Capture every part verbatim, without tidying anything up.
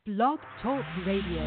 Blog Talk Radio.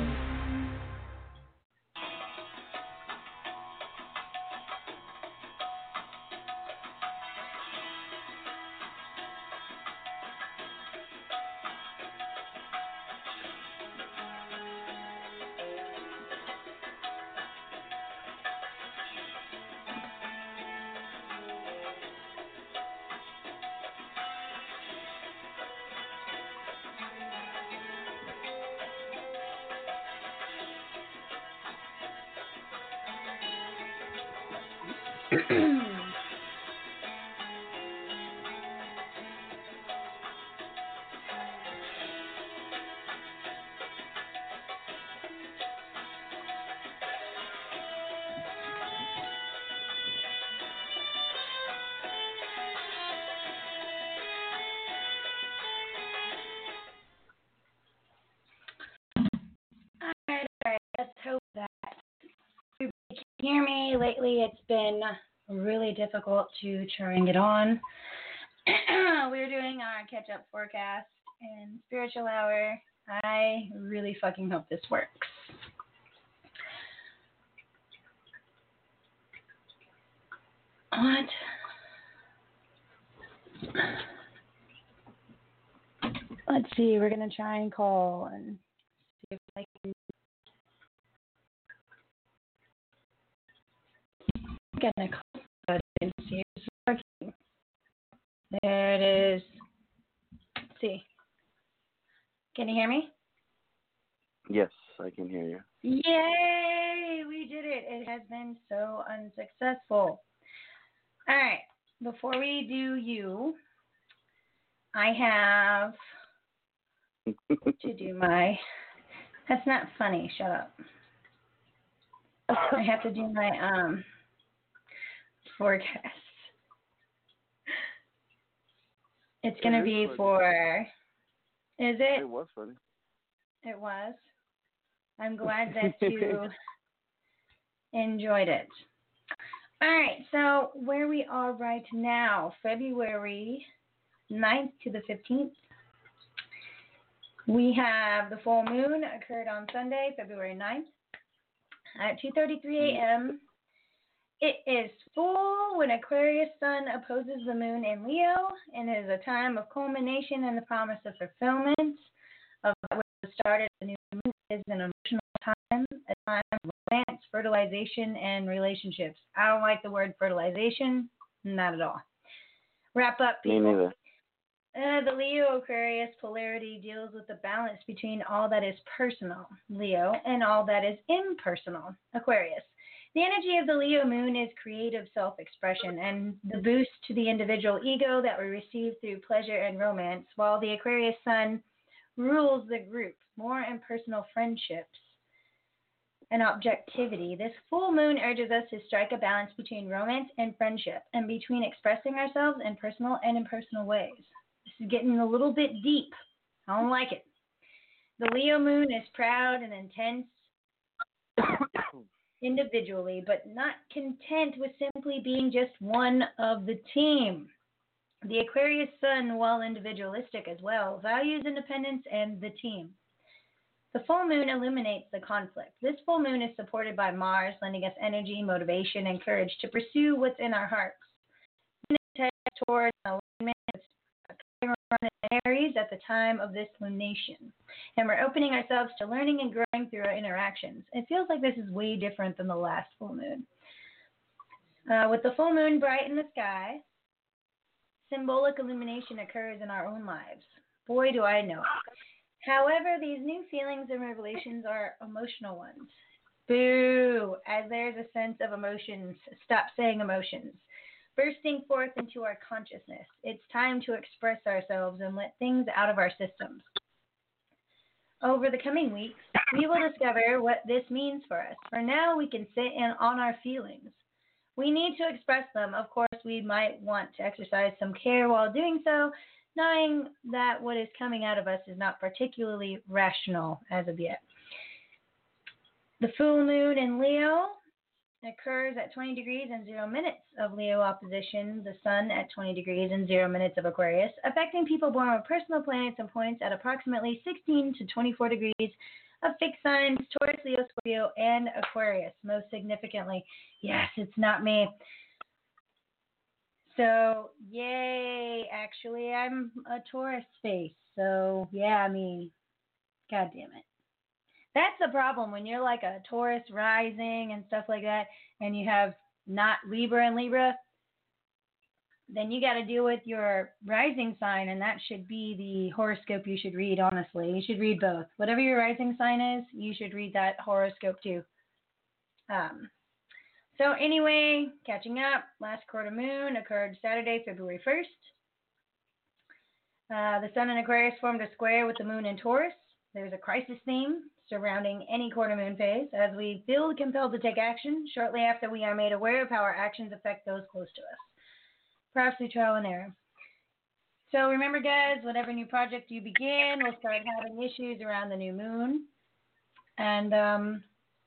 Let's hope that you can hear me. Lately, it's been really difficult to try and get on. We're doing our catch-up forecast and spiritual hour. I really fucking hope this works. What? Let's see. We're gonna try and call and see if I can. I'm gonna call but and see if it's working. There it is. Let's see. Can you hear me? Yes, I can hear you. Yay! We did it. It has been so unsuccessful. All right. Before we do you, I have to do my. That's not funny. Shut up. I have to do my um forecast. It's gonna be funny. for. Is it? It was funny. It was. I'm glad that you enjoyed it. All right, so where we are right now, February ninth to the fifteenth, we have the full moon occurred on Sunday, February ninth at two thirty-three a.m. It is full when Aquarius sun opposes the moon in Leo, and it is a time of culmination and the promise of fulfillment of what was started. The new moon is an emotional time, a time of romance, fertilization, and relationships. I don't like the word fertilization, not at all. Wrap up, people. Me neither. Uh, the Leo Aquarius polarity deals with the balance between all that is personal, Leo, and all that is impersonal, Aquarius. The energy of the Leo moon is creative self-expression and the boost to the individual ego that we receive through pleasure and romance, while the Aquarius sun rules the group, more impersonal friendships and objectivity. This full moon urges us to strike a balance between romance and friendship and between expressing ourselves in personal and impersonal ways. This is getting a little bit deep. I don't like it. The Leo moon is proud and intense individually, but not content with simply being just one of the team. The Aquarius sun, while individualistic as well, values independence and the team. The full moon illuminates the conflict. This full moon is supported by Mars, lending us energy, motivation, and courage to pursue what's in our hearts. It heads towards alignment with Aries at the time of this lunation, and we're opening ourselves to learning and growing through our interactions. It feels like this is way different than the last full moon. Uh, with the full moon bright in the sky, symbolic illumination occurs in our own lives. Boy, do I know it. However, these new feelings and revelations are emotional ones. Boo! As there's a sense of emotions. Stop saying emotions. Bursting forth into our consciousness. It's time to express ourselves and let things out of our systems. Over the coming weeks, we will discover what this means for us. For now, we can sit in on our feelings. We need to express them. Of course, we might want to exercise some care while doing so, knowing that what is coming out of us is not particularly rational as of yet. The full moon in Leo occurs at twenty degrees and zero minutes of Leo opposition the Sun at twenty degrees and zero minutes of Aquarius, affecting people born with personal planets and points at approximately sixteen to twenty-four degrees of fixed signs, Taurus, Leo, Scorpio, and Aquarius, most significantly. Yes, it's not me. So, yay. Actually, I'm a Taurus face. So, yeah, me. God damn it. That's the problem when you're like a Taurus rising and stuff like that, and you have not Libra and Libra, then you got to deal with your rising sign, and that should be the horoscope you should read, honestly. You should read both. Whatever your rising sign is, you should read that horoscope too. Um, so anyway, catching up, last quarter moon occurred Saturday, February first. Uh, the Sun in Aquarius formed a square with the moon in Taurus. There's a crisis theme surrounding any quarter moon phase, as we feel compelled to take action shortly after we are made aware of how our actions affect those close to us. Perhaps through trial and error. So remember, guys, whatever new project you begin will start having issues around the new moon. And um,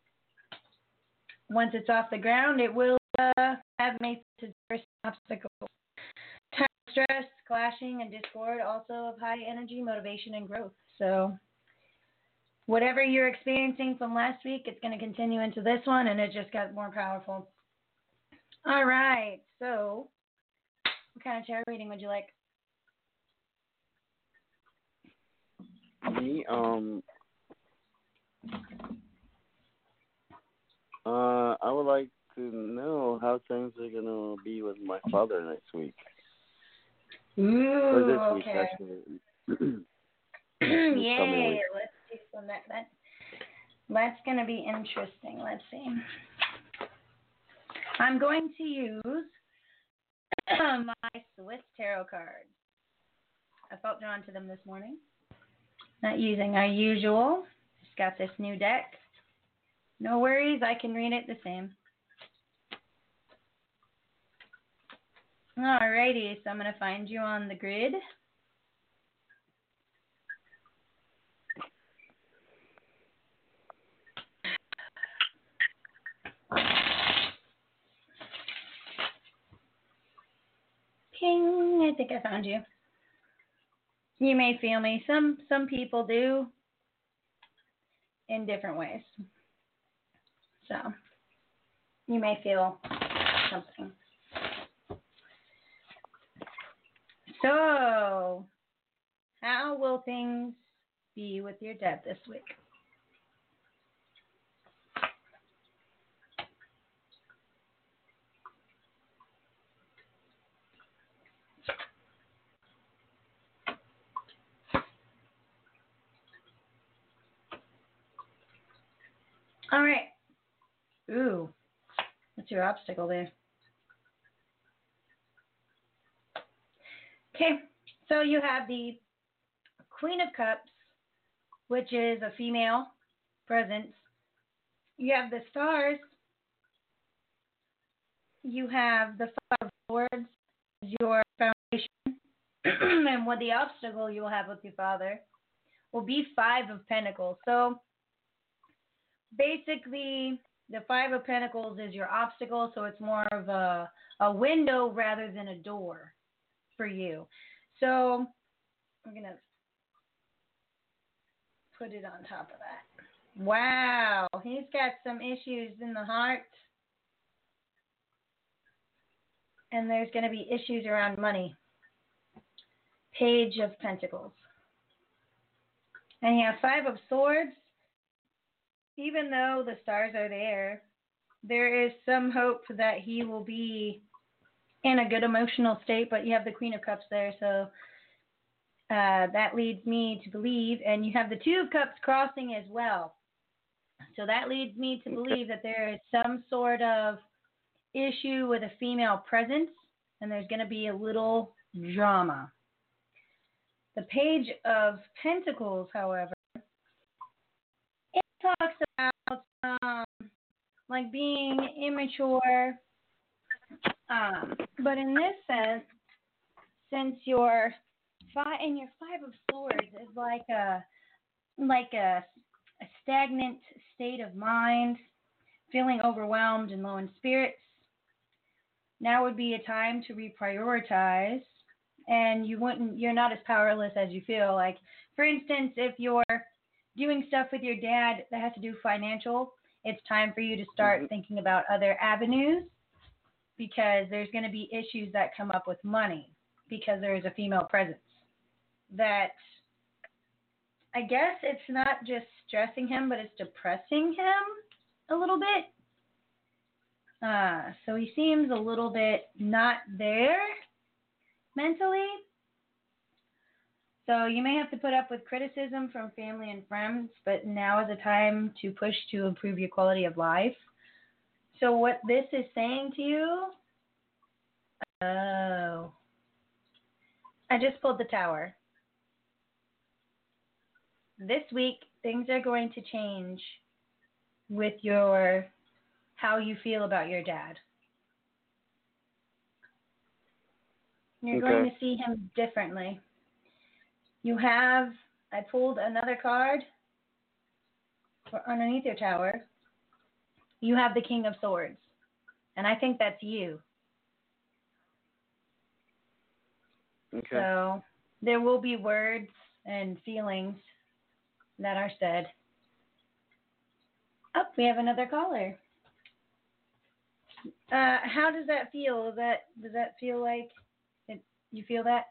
once it's off the ground, it will uh, have made obstacles. Time of stress, clashing, and discord, also of high energy, motivation, and growth. So whatever you're experiencing from last week, it's going to continue into this one, and it just got more powerful. All right, so what kind of tarot reading would you like? Me, um, uh, I would like to know how things are gonna be with my father next week. Ooh, or this okay. week, actually. Yay! Let's do some that. that that's gonna be interesting. Let's see. I'm going to use my Swiss tarot cards. I felt drawn to them this morning. Not using our usual. Just got this new deck. No worries, I can read it the same. Alrighty, so I'm going to find you on the grid. Ping, I think I found you. You may feel me. Some some people do in different ways. So you may feel something. So how will things be with your dad this week? All right. Ooh, what's your obstacle there? Okay, so you have the Queen of Cups, which is a female presence. You have the Stars. You have the Five of Swords as your foundation. And what the obstacle you will have with your father will be Five of Pentacles. So basically, the Five of Pentacles is your obstacle, so it's more of a, a window rather than a door for you. So I'm going to put it on top of that. Wow, he's got some issues in the heart. And there's going to be issues around money. Page of Pentacles. And you have Five of Swords. Even though the stars are there, there is some hope that he will be in a good emotional state, but you have the Queen of Cups there, so uh, that leads me to believe, and you have the Two of Cups crossing as well. So that leads me to believe that there is some sort of issue with a female presence, and there's going to be a little drama. The Page of Pentacles, however, it talks about um, like being immature, um, but in this sense, since your five and your Five of Swords is like a like a, a stagnant state of mind, feeling overwhelmed and low in spirits, now would be a time to reprioritize, and you wouldn't you're not as powerless as you feel. Like, for instance, if you're doing stuff with your dad that has to do financial, it's time for you to start Mm-hmm. thinking about other avenues, because there's going to be issues that come up with money because there is a female presence that, I guess it's not just stressing him, but it's depressing him a little bit. Uh, so he seems a little bit not there mentally. So you may have to put up with criticism from family and friends, but now is a time to push to improve your quality of life. So what this is saying to you, oh, I just pulled the Tower. This week, things are going to change with your, how you feel about your dad. You're Okay. going to see him differently. You have, I pulled another card for underneath your Tower. You have the King of Swords, and I think that's you. Okay. So there will be words and feelings that are said. Oh, we have another caller. Uh, how does that feel? Does that does that feel like it, you feel that?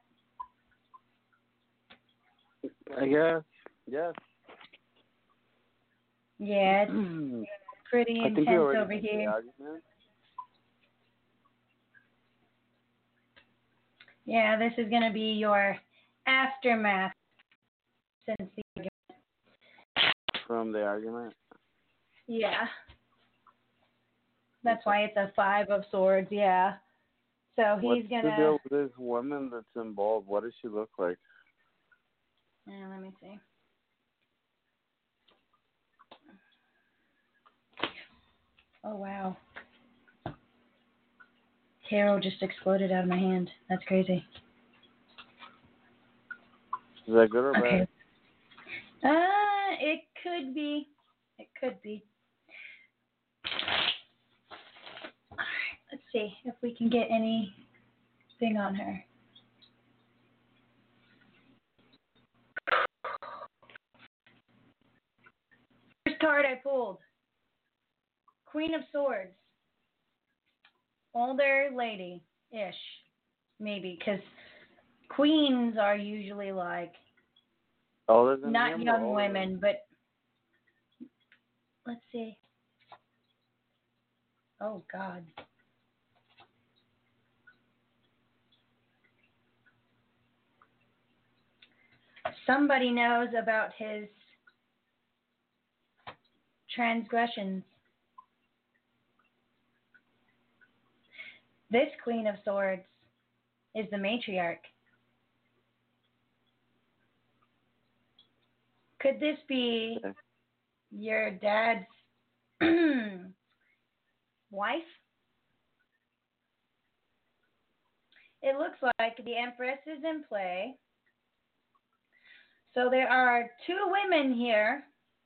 I guess. Yes. Yeah, it's I pretty think we intense already over had the here. argument. Yeah, this is going to be your aftermath since the argument. From the argument. Yeah. That's why it's a five of swords, yeah. So he's What's going the to... deal with this woman that's involved? What does she look like? Yeah, let me see. Oh, wow. Tarot just exploded out of my hand. That's crazy. Is that good or Okay. bad? Uh, it could be. It could be. All right, let's see if we can get anything on her. First card I pulled. Queen of Swords. Older lady-ish, maybe, because queens are usually like Older than not him or young older? women, but let's see. Oh, God. Somebody knows about his transgressions. This Queen of Swords is the matriarch. Could this be Okay. your dad's wife? It looks like the Empress is in play. So there are two women here.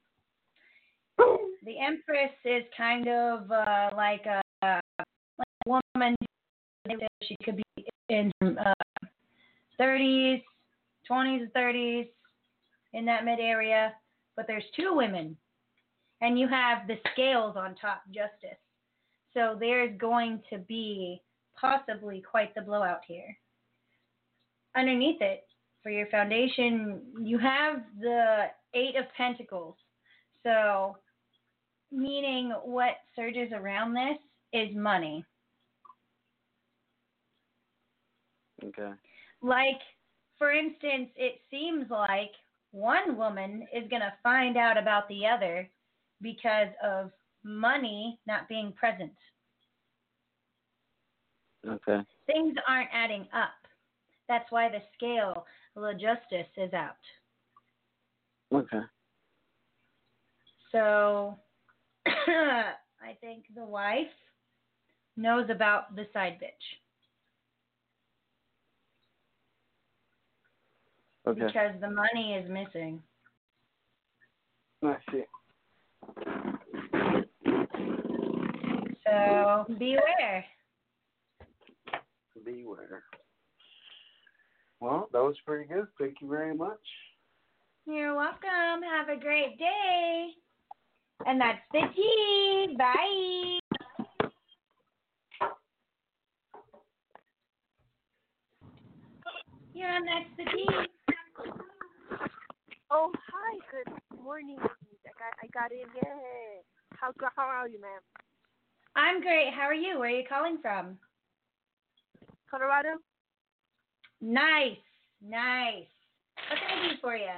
The Empress is kind of uh, like, a, like a woman. She could be in uh, thirties, twenties, thirties, in that mid area. But there's two women. And you have the scales on top, Justice. So there's going to be possibly quite the blowout here. Underneath it, for your foundation, you have the Eight of Pentacles. So, meaning what surges around this is money. Okay. Like, for instance, it seems like one woman is going to find out about the other because of money not being present. Okay. Things aren't adding up. That's why the scale, the Justice, is out. Okay. So, I think the wife knows about the side bitch. Okay. Because the money is missing. I see. So beware. Beware. Well, that was pretty good. Thank you very much. You're welcome. Have a great day. And that's the tea. Bye. Yeah, and that's the tea. Oh, hi. Good morning. I got, I got in. Yay. How, how are you, ma'am? I'm great. How are you? Where are you calling from? Colorado? Nice. Nice. What can I do for you?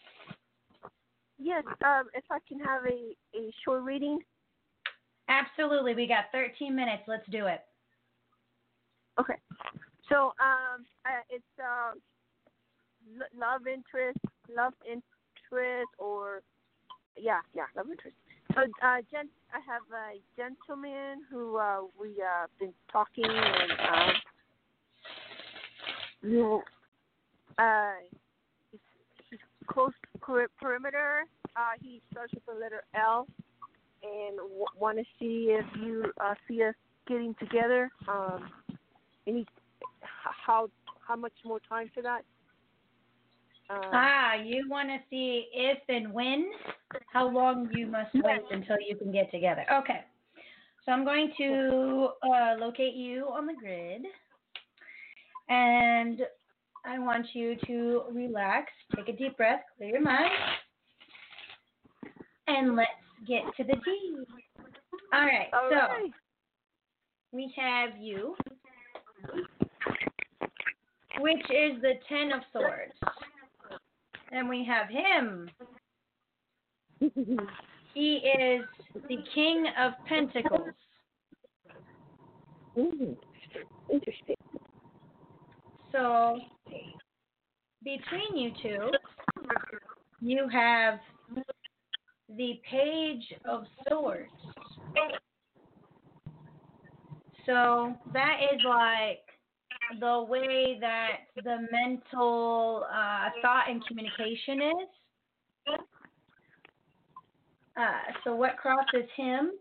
Yes, um, if I can have a, a short reading. Absolutely. We got thirteen minutes. Let's do it. Okay. So, um, uh, it's uh, l- love interest, love interest, or, yeah, yeah, love interest. So, uh, gent- I have a gentleman who uh, we uh, been talking, and um, you, uh, he's, he's close per- perimeter. Uh, he starts with the letter L, and w- want to see if you uh, see us getting together. Um, any how how much more time for that? Um, Ah, you want to see if and when, how long you must wait until you can get together. Okay. So I'm going to uh, locate you on the grid. And I want you to relax, take a deep breath, clear your mind, and let's get to the tea. All right. all So right. we have you, which is the Ten of Swords. And we have him. He is the King of Pentacles. Mm, interesting. So between you two, you have the Page of Swords. So that is like the way that the mental uh, thought and communication is. Uh, so what crosses him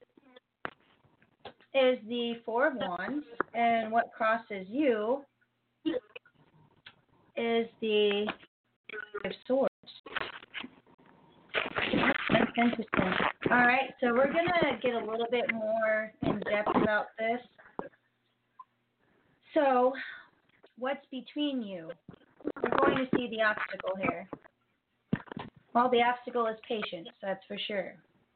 is the Four of Wands, and what crosses you is the Five of Swords. That's interesting. All right, so we're going to get a little bit more in depth about this. So, what's between you? We're going to see the obstacle here. Well, the obstacle is patience, that's for sure.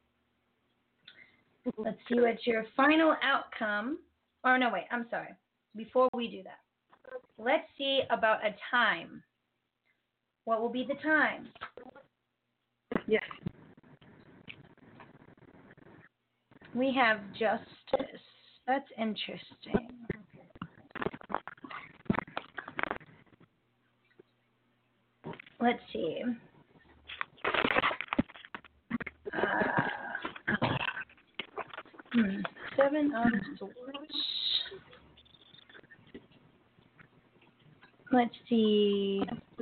Let's see what's your final outcome. Oh, no, wait, I'm sorry. Before we do that, let's see about a time. What will be the time? Yes. We have justice. That's interesting. Let's see. Uh, hmm. Seven of Swords. Let's see.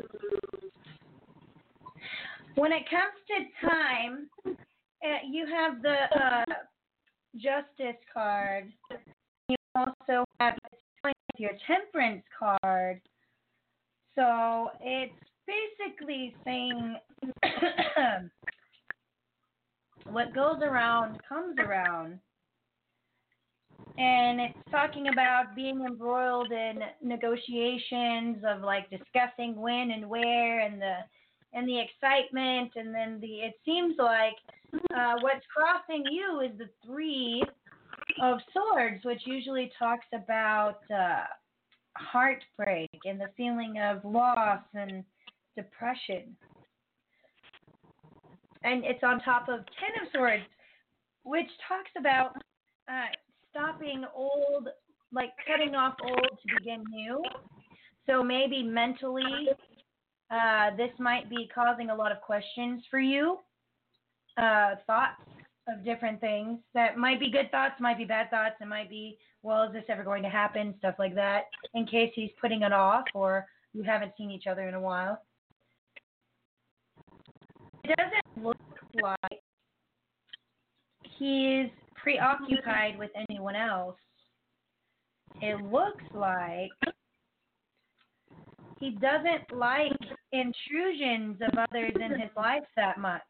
When it comes to time, uh, you have the uh, Justice card. You also have your Temperance card. So it's basically saying what goes around comes around. And it's talking about being embroiled in negotiations of like discussing when and where and the and the excitement, and then the it seems like uh, what's crossing you is the Three of Swords, which usually talks about uh, heartbreak and the feeling of loss and depression. And it's on top of Ten of Swords, which talks about uh, stopping old, like cutting off old to begin new. So maybe mentally, uh, this might be causing a lot of questions for you, uh, thoughts of different things that might be good thoughts, might be bad thoughts, it might be, well, is this ever going to happen, stuff like that, in case he's putting it off or you haven't seen each other in a while. It doesn't look like he's preoccupied with anyone else, it looks like he doesn't like intrusions of others in his life that much.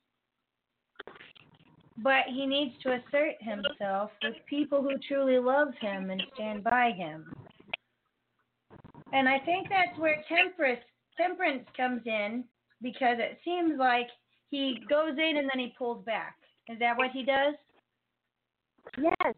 But he needs to assert himself with people who truly love him and stand by him. And I think that's where temperance, temperance comes in, because it seems like he goes in and then he pulls back. Is that what he does? Yes.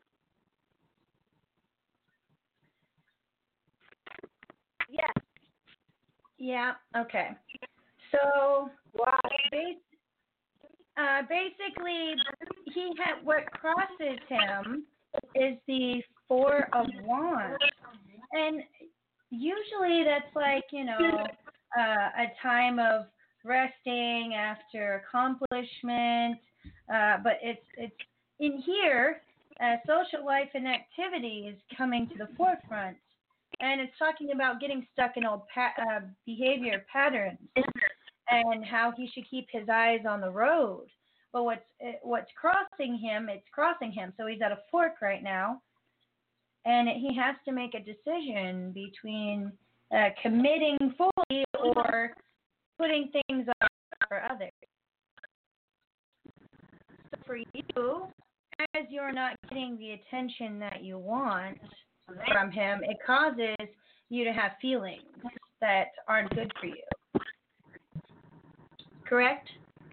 Yes. Yeah, okay. So, Wow. bas- uh, basically, he had, what crosses him is the Four of Wands. And usually that's like, you know, uh, a time of resting after accomplishment. Uh, but it's, it's in here, uh, social life and activity is coming to the forefront. And it's talking about getting stuck in old pa- uh, behavior patterns and how he should keep his eyes on the road. But what's what's crossing him, it's crossing him. So he's at a fork right now. And he has to make a decision between uh, committing fully or putting things up for others. So for you, as you're not getting the attention that you want from him, it causes you to have feelings that aren't good for you. Correct?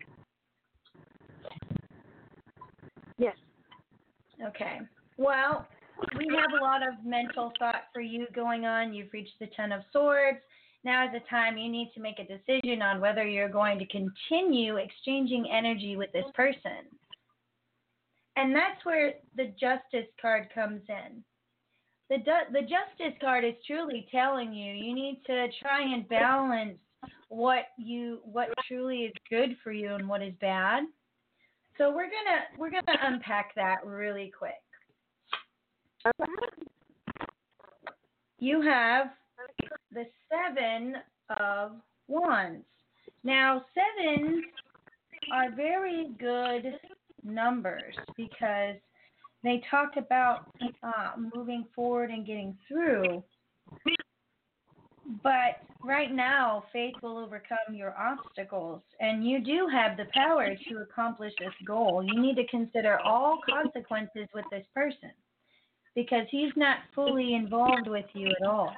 Yes. Okay. Well, we have a lot of mental thought for you going on. You've reached the Ten of Swords. Now is the time you need to make a decision on whether you're going to continue exchanging energy with this person. And that's where the Justice card comes in. The, the Justice card is truly telling you you need to try and balance what you what truly is good for you and what is bad. So we're gonna we're gonna unpack that really quick. You have the Seven of Wands. Now, sevens are very good numbers because they talk about uh, moving forward and getting through. But right now, faith will overcome your obstacles, and you do have the power to accomplish this goal. You need to consider all consequences with this person because he's not fully involved with you at all.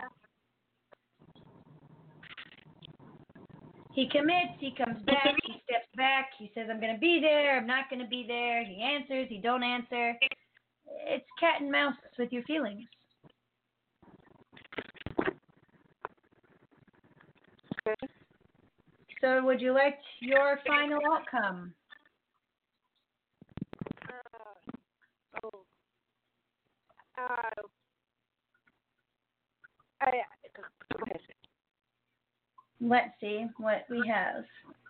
He commits, he comes back, he steps back, he says, I'm going to be there, I'm not going to be there, he answers, he don't answer. It's cat and mouse with your feelings. Okay. So would you like your final outcome? Uh, oh. Uh, I, go ahead. Let's see what we have.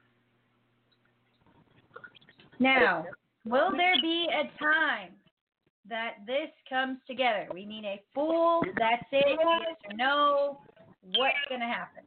Now, will there be a time that this comes together? We need a full, that's it, yes or no, what's going to happen?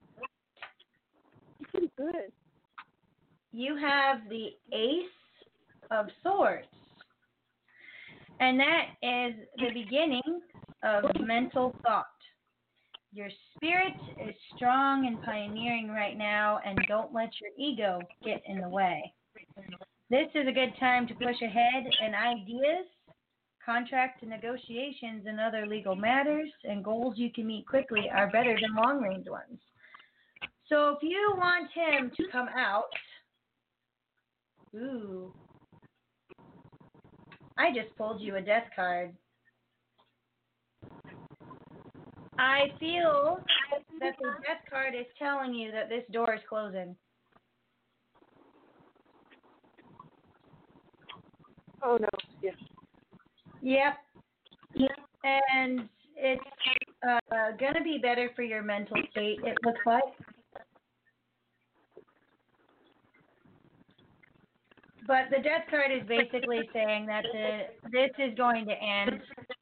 Good. You have the Ace of Swords. And that is the beginning of mental thought. Your spirit is strong and pioneering right now, and don't let your ego get in the way. This is a good time to push ahead in ideas, contract negotiations, and other legal matters, and goals you can meet quickly are better than long-range ones. So if you want him to come out, ooh, I just pulled you a death card. I feel that the death card is telling you that this door is closing. Oh, no. Yes. Yep. And it's uh, going to be better for your mental state, it looks like. But the death card is basically saying that the, this is going to end,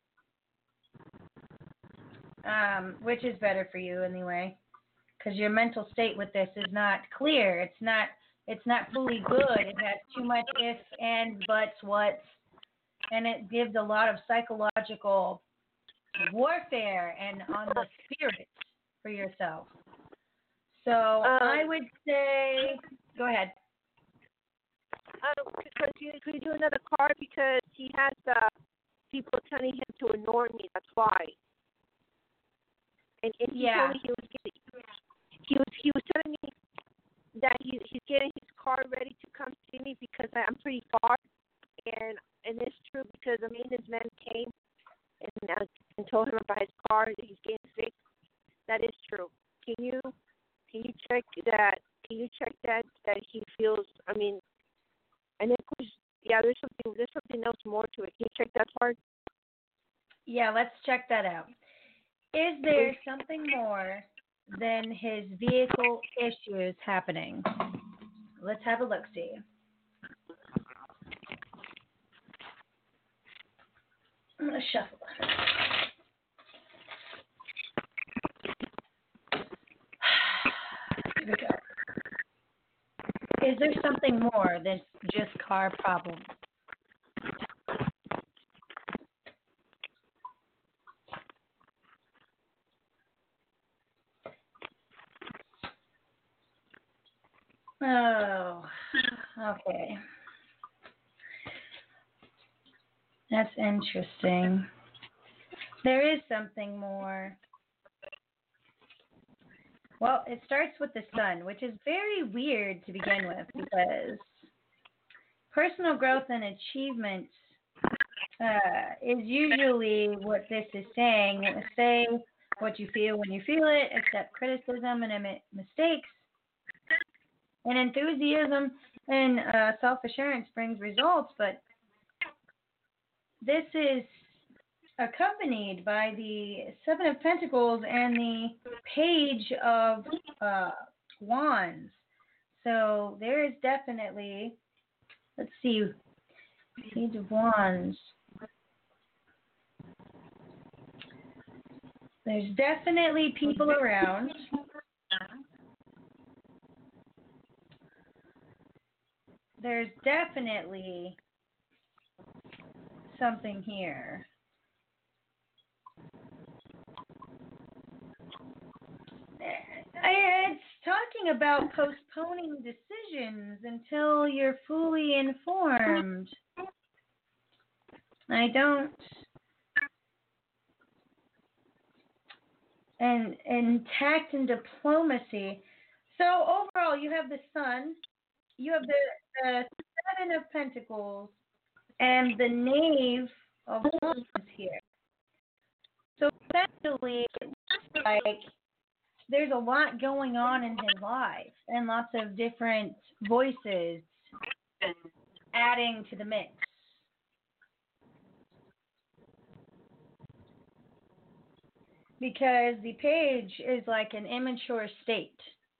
um, which is better for you anyway, because your mental state with this is not clear. It's not. It's not fully good. It has too much ifs, ands, buts, whats. and it gives a lot of psychological warfare and on the spirit for yourself. So Um, I would say, go ahead. Um, could you, could you do another card because he has uh, people telling him to ignore me. That's why. And, and he Yeah. told me he was getting, he was he was telling me that he he's getting his car ready to come see me because I, I'm pretty far, and and it's true because the maintenance man came and uh, and told him about his car that he's getting fixed. That is true. Can you can you check that? Can you check that that he feels? I mean. And then, yeah, there's something there's something else more to it. Can you check that part? Yeah, let's check that out. Is there something more than his vehicle issues happening? Let's have a look-see. I'm going to shuffle. Here we go. Is there something more than just car problems? Oh, okay. That's interesting. There is something more. Well, it starts with the sun, which is very weird to begin with because personal growth and achievements uh, is usually what this is saying. Say what you feel when you feel it, accept criticism and admit mistakes. And enthusiasm and uh, self-assurance brings results, but this is accompanied by the Seven of Pentacles and the Page of uh, Wands. So there is definitely, let's see, Page of Wands. There's definitely people around. There's definitely something here. It's talking about postponing decisions until you're fully informed. I don't. And, and tact and diplomacy. So overall, you have the Sun, you have the, the Seven of Pentacles, and the Knave of Wands here. So essentially, it looks like there's a lot going on in his life and lots of different voices adding to the mix. Because the page is like an immature state.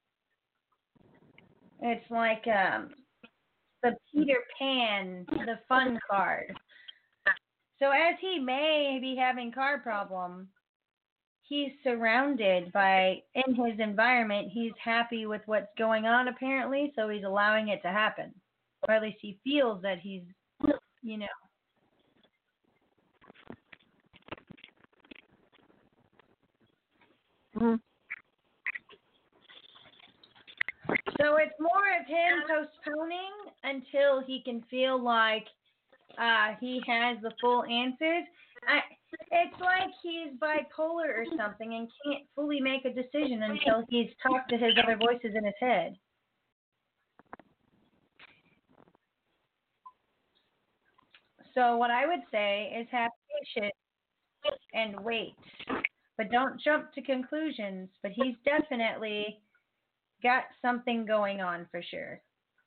It's like um, the Peter Pan, the fun card. So as he may be having car problems, he's surrounded by, in his environment, he's happy with what's going on apparently, so he's allowing it to happen. Or at least he feels that he's, you know. Mm-hmm. So it's more of him postponing until he can feel like uh, he has the full answers. I, it's like he's bipolar or something and can't fully make a decision until he's talked to his other voices in his head. So what I would say is have patience and wait. But don't jump to conclusions. But he's definitely got something going on for sure.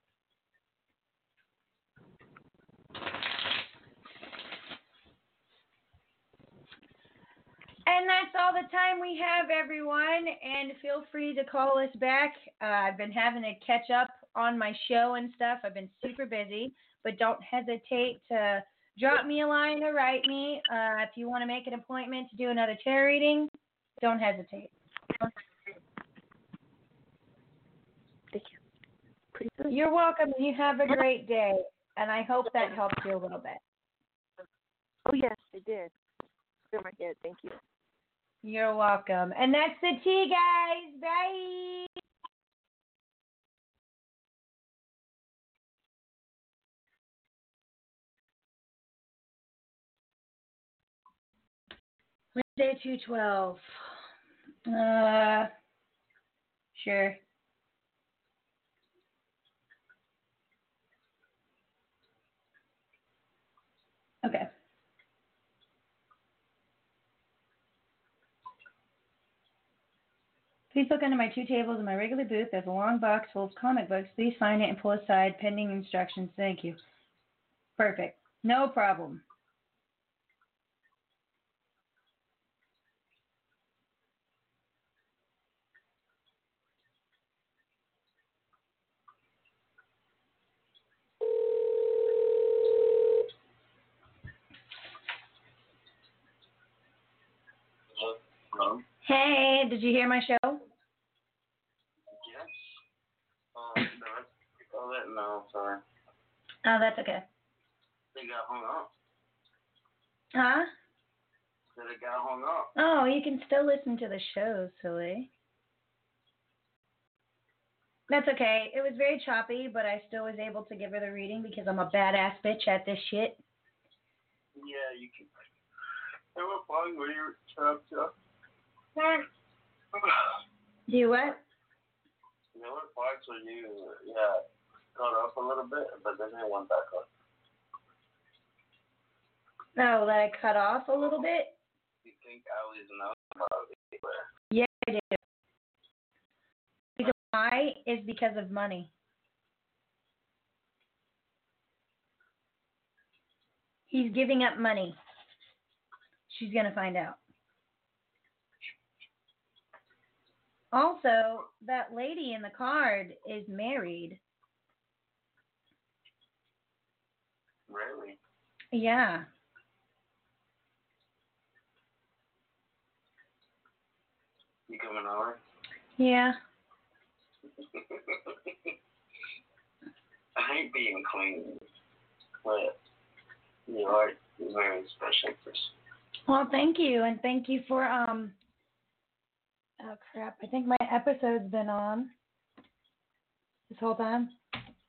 And that's all the time we have, everyone. And feel free to call us back. Uh, I've been having to catch up on my show and stuff. I've been super busy. But don't hesitate to drop me a line or write me. Uh, if you want to make an appointment to do another tarot reading, don't hesitate. Thank you. Pretty good. You're welcome. You have a great day. And I hope that helped you a little bit. Oh, yes, I did. Clear my head. Thank you. You're welcome. And that's the tea, guys. Bye. Wednesday, two twelve. Uh, sure. Okay. Please look under my two tables in my regular booth. There's a long box full of comic books. Please find it and pull aside pending instructions. Thank you. Perfect. No problem. Hello? Hey, did you hear my show? Yes. Um, did I call that? No, sorry. Oh, that's okay. They got hung up. Huh? Did it got hung up? Oh, you can still listen to the show, silly. That's okay. It was very choppy, but I still was able to give her the reading because I'm a badass bitch at this shit. Yeah, you can. It was fun when you were chopped up. Do you what? There were parts where you, yeah, cut off a little bit, but then it went back up. No, that I cut off a little bit? You think I always know about it, but Yeah, I do. The reason why is because of money. He's giving up money. She's going to find out. Also, that lady in the card is married. really? Yeah. You coming over? Yeah. I hate being clean, but you are a very special person. Well, thank you, and thank you for um. Oh crap! I think my episode's been on this whole time.